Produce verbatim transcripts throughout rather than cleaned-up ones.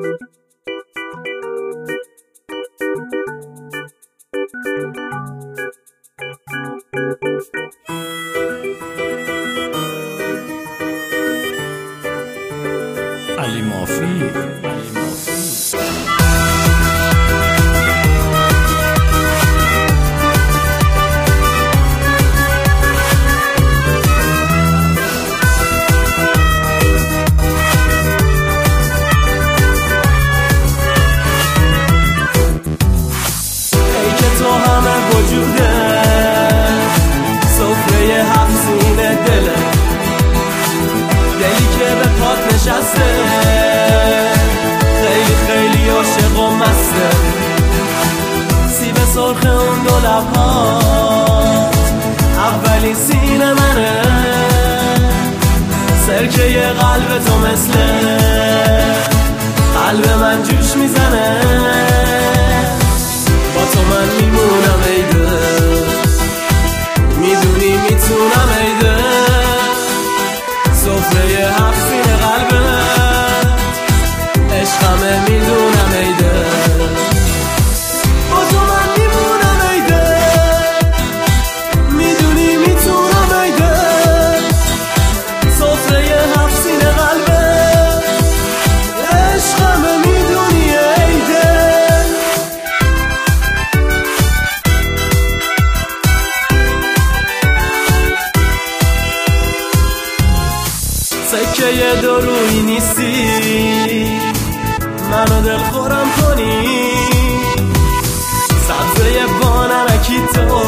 علی مافی خیلی خیلی عاشق و مسته، سیب سرخ اون دو لبهات اولین سینه منه، سرکه قلب تو مثل قلب من جوش میزنه، با تو من میمونم ای دل، میدونی میتونم ای دل، سفره هفت سینه قلبه عشقمه میدونم ای دل، با تو من میمونم ای دل، میدونی میتونم ای دل، سفره هفت سینه قلبه عشقمه میدونی ای دل. سکه دو روی نیستی، منو دل خورم کنی، سبزه با نمکی تو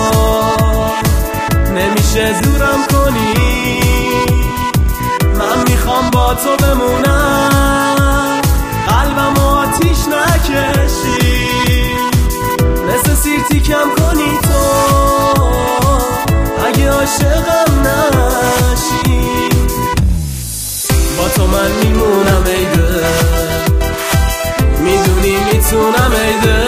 نمیشه زورم کنی، من میخوام با تو بمونم، قلبم آتیش نکشی، مثل سیر تیکم کنی تو اگه عاشقم نشی، با تو من میمونم ای دل، میدونی میتونم ای دل.